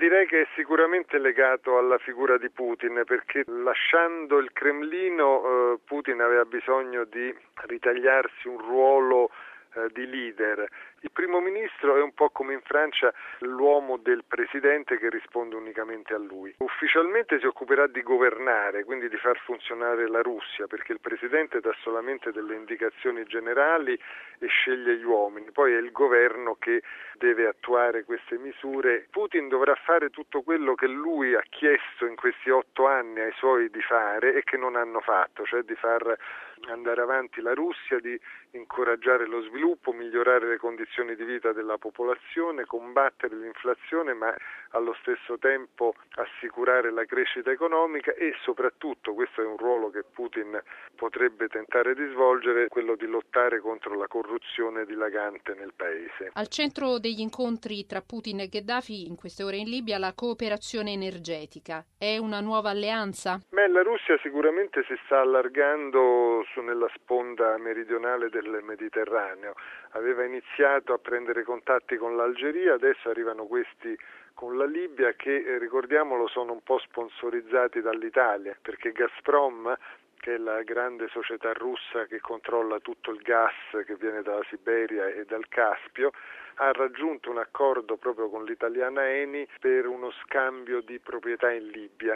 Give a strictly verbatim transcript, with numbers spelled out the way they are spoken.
Direi che è sicuramente legato alla figura di Putin, perché lasciando il Cremlino eh, Putin aveva bisogno di ritagliarsi un ruolo eh, di leader. Il primo ministro è un po' come in Francia l'uomo del presidente che risponde unicamente a lui. Ufficialmente si occuperà di governare, quindi di far funzionare la Russia, perché il presidente dà solamente delle indicazioni generali e sceglie gli uomini, poi è il governo che deve attuare queste misure. Putin dovrà fare tutto quello che lui ha chiesto in questi otto anni ai suoi di fare e che non hanno fatto, cioè di far andare avanti la Russia, di incoraggiare lo sviluppo, migliorare le condizioni di vita della popolazione, combattere l'inflazione, ma allo stesso tempo assicurare la crescita economica e soprattutto, questo è un ruolo che Putin potrebbe tentare di svolgere, quello di lottare contro la corruzione dilagante nel paese. Al centro degli incontri tra Putin e Gheddafi in queste ore in Libia la cooperazione energetica. È una nuova alleanza? Beh, la Russia sicuramente si sta allargando su nella sponda meridionale del Mediterraneo. Aveva iniziato a prendere contatti con l'Algeria, adesso arrivano questi con la Libia che, ricordiamolo, sono un po' sponsorizzati dall'Italia, perché Gazprom, che è la grande società russa che controlla tutto il gas che viene dalla Siberia e dal Caspio, ha raggiunto un accordo proprio con l'italiana Eni per uno scambio di proprietà in Libia.